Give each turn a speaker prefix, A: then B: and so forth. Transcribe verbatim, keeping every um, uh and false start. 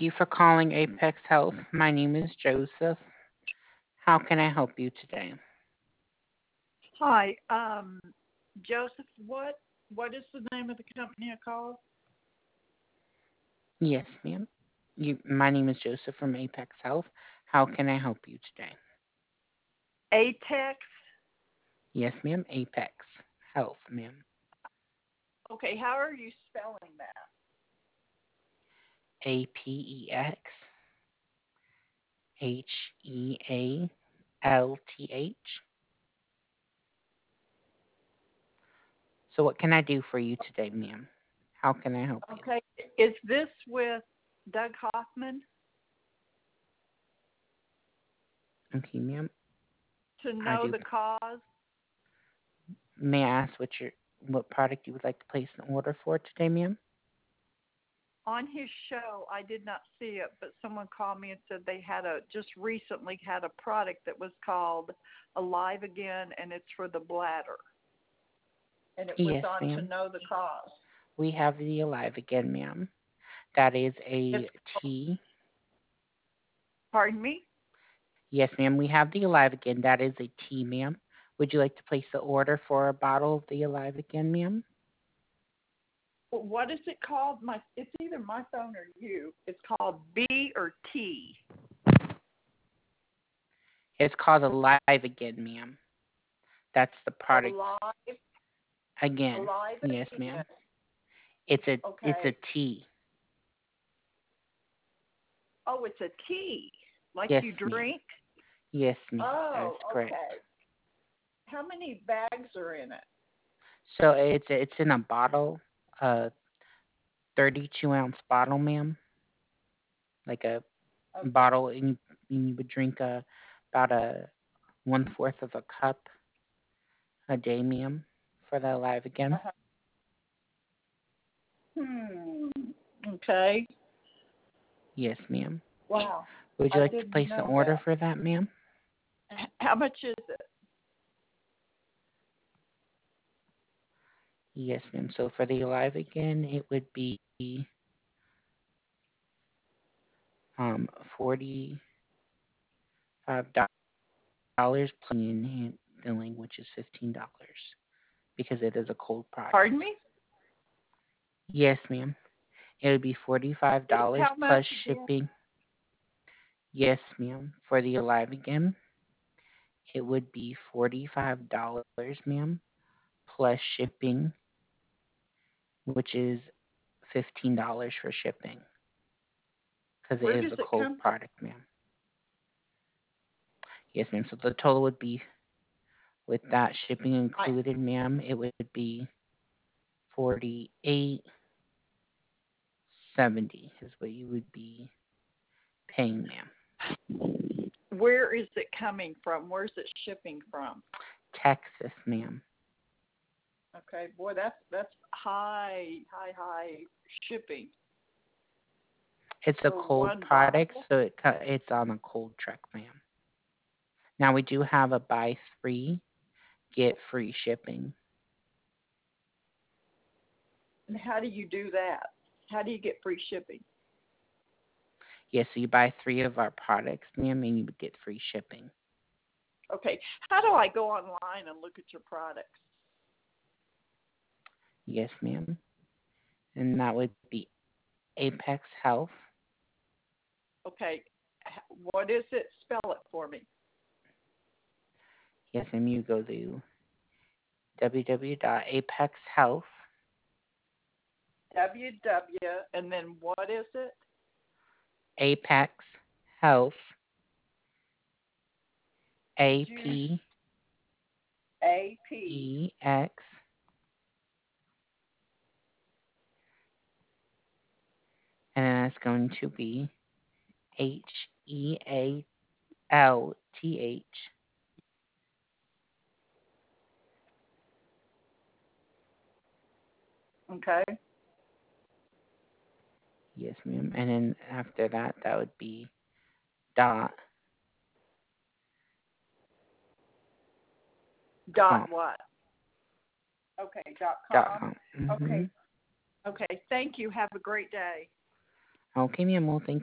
A: you for calling Apex Health. My name is Joseph. How can I help you today?
B: Hi, um, Joseph. What what is the name of the company I called?
A: Yes, ma'am. You, my name is Joseph from Apex Health. How can I help you today?
B: Atex.
A: Yes, ma'am. Apex Health, ma'am.
B: Okay, how are you spelling that?
A: A P E X H E A L T H. So what can I do for you today, ma'am? How can I help you?
B: Okay, is this with Doug Hoffman?
A: Okay, ma'am.
B: To
A: I
B: know
A: do.
B: the cause?
A: May I ask what your what product you would like to place an order for today, ma'am?
B: On his show, I did not see it, but someone called me and said they had a just recently had a product that was called Alive Again, and it's for the bladder. And it was
A: Yes,
B: on To
A: ma'am.
B: Know the Cause.
A: We have the Alive Again, ma'am. That is
B: It's
A: a tea.
B: pardon me.
A: Yes, ma'am. We have the Alive Again. That is a tea, ma'am. Would you like to place the order for a bottle of the Alive Again, ma'am?
B: What is it called? My it's either my phone or you. It's called B or T.
A: It's called Alive Again, ma'am. That's the product.
B: Alive,
A: Again.
B: alive
A: Yes,
B: again.
A: ma'am. It's a it's a
B: Okay.
A: tea.
B: Oh, it's a tea, like
A: Yes,
B: you
A: ma'am.
B: drink.
A: Yes, ma'am. That is
B: Oh,
A: correct.
B: okay. How many bags are in it?
A: So it's it's in a bottle, a thirty-two ounce bottle, ma'am. Like a
B: Oh,
A: bottle, and you, and you would drink a about a one fourth of a cup a day, ma'am, for the Alive Again.
B: uh-huh. Hmm. Okay.
A: Yes, ma'am.
B: Wow.
A: Would you
B: I
A: like to
B: didn't
A: place an
B: know
A: order
B: that.
A: for that, ma'am?
B: H- How much is it?
A: Yes, ma'am. So for the Alive Again, it would be um forty five dollars plus in billing, which is fifteen dollars because it is a cold product.
B: Pardon me?
A: Yes, ma'am. It would be forty five
B: It's
A: dollars
B: how much
A: plus
B: again?
A: shipping. Yes, ma'am. For the Alive Again, it would be forty five dollars, ma'am, plus shipping, which is fifteen dollars for shipping because it
B: Where
A: is
B: does
A: a
B: it
A: cold
B: come from?
A: product, ma'am. Yes, ma'am. So the total would be, with that shipping
B: I
A: included, ma'am, it would be forty eight seventy is what you would be paying, ma'am.
B: Where is it coming from? Where's it shipping from?
A: Texas, ma'am.
B: Okay, boy, that's that's high, high, high shipping
A: It's a
B: for
A: cold
B: one
A: product,
B: bottle.
A: so it co- it's on a cold truck, ma'am. Now we do have a buy three, get free shipping.
B: And how do you do that? How do you get free shipping?
A: Yes, so you buy three of our products, ma'am, and you would get free shipping.
B: Okay, how do I go online and look at your products?
A: Yes, ma'am. And that would be Apex Health.
B: Okay, what is it? Spell it for me.
A: Yes, ma'am. You go to w w w dot apex health
B: W W and then what is it?
A: Apex Health A
B: Juice
A: P
B: A P.
A: E X and then that's going to be H E A L T H.
B: Okay.
A: Yes, ma'am. And then after that, that would be dot
B: Dot
A: com.
B: what? Okay. Dot
A: Dot
B: com.
A: com. Mm-hmm.
B: Okay. Okay. Thank you. Have a great day.
A: Okay, ma'am. Well, thank